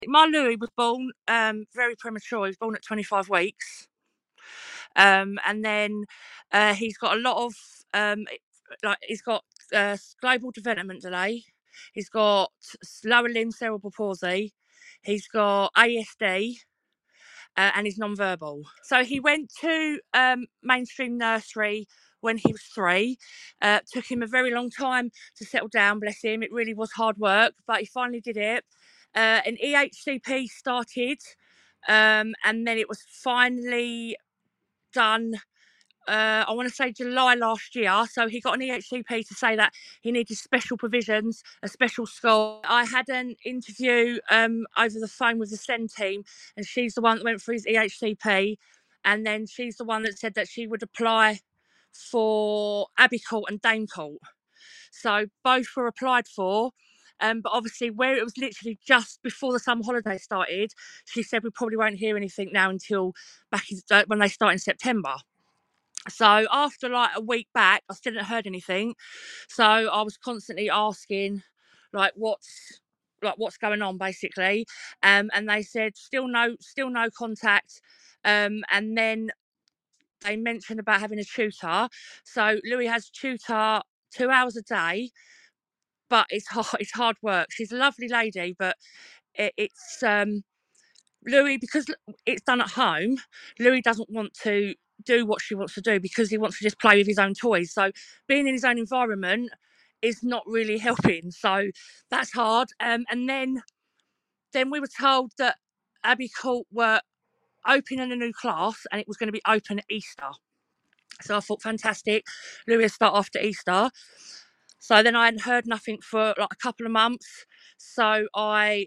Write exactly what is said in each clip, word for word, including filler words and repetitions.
My Louis was born um, very premature. He was born at twenty-five weeks. Um, and then uh, he's got a lot of, um, like, he's got uh, global development delay. He's got lower limb cerebral palsy. He's got A S D. Uh, and he's non-verbal. So he went to um, mainstream nursery when he was three. Uh, took him a very long time to settle down, bless him. It really was hard work, but he finally did it. Uh, an E H C P started, um, and then it was finally done. Uh, I want to say July last year. So he got an E H C P to say that he needed special provisions, a special school. I had an interview um, over the phone with the SEND team, and she's the one that went through his E H C P. And then she's the one that said that she would apply for Abbey Court and Dame Court. So both were applied for. Um, but obviously, where it was literally just before the summer holiday started, she said we probably won't hear anything now until back in, uh, when they start in September. So after like a week back, I still hadn't heard anything. So I was constantly asking, like, what's like what's going on, basically. Um, and they said still no, still no contact. Um, and then they mentioned about having a tutor. So Louis has a tutor two hours a day, but it's hard. It's hard work. She's a lovely lady, but it, it's um. Louis, because it's done at home, Louis doesn't want to do what she wants to do because he wants to just play with his own toys. So being in his own environment is not really helping. So that's hard. Um, and then then we were told that Abbey Court were opening a new class and it was going to be open at Easter. So I thought, fantastic, Louis will start after Easter. So then I hadn't heard nothing for like a couple of months. So I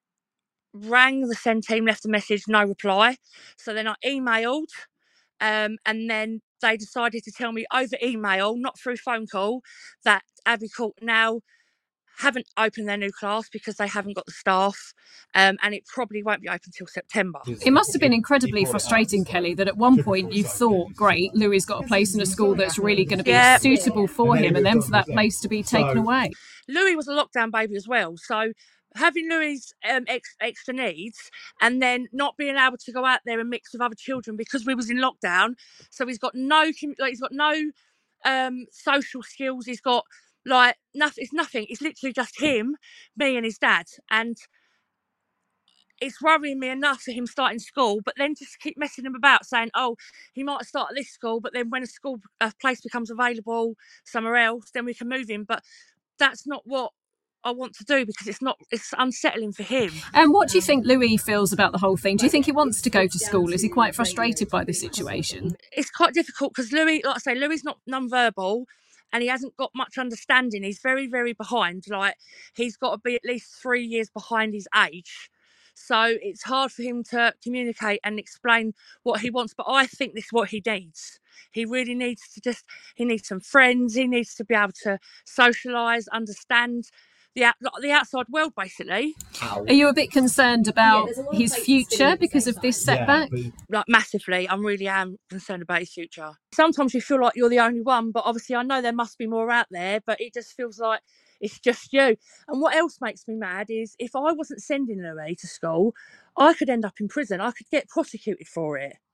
rang the SEND team, left a message, no reply. So then I emailed, um, and then they decided to tell me over email, not through phone call, that Abbey Court now haven't opened their new class because they haven't got the staff, um, and it probably won't be open till September. It must have been incredibly frustrating, Kelly, that at one point you thought, great, Louis got a place in a school that's really going to be yeah. suitable for him, and then for that place to be taken away. Louis was a lockdown baby as well, so having Louis' um, ex- extra needs and then not being able to go out there and mix with other children because we was in lockdown, so he's got no like he's got no um, social skills. He's got like nothing. It's nothing. It's literally just him, me, and his dad, and it's worrying me enough for him starting school, but then just keep messing him about saying, oh, he might start at this school, but then when a school a place becomes available somewhere else, then we can move him. But that's not what I want to do because it's not it's unsettling for him. And what do you think Louis feels about the whole thing? Do you think he wants to go to school? Is he quite frustrated by the situation? It's quite difficult because Louis, like I say, Louis is not non-verbal and he hasn't got much understanding. He's very, very behind. Like he's got to be at least three years behind his age. So it's hard for him to communicate and explain what he wants. But I think this is what he needs. He really needs to just, he needs some friends. He needs to be able to socialise, understand the out, the outside world, basically. Are you a bit concerned about yeah, his future because of this setback? Yeah, like massively. I really am concerned about his future. Sometimes you feel like you're the only one, but obviously I know there must be more out there, but it just feels like it's just you. And what else makes me mad is if I wasn't sending Louis to school, I could end up in prison. I could get prosecuted for it.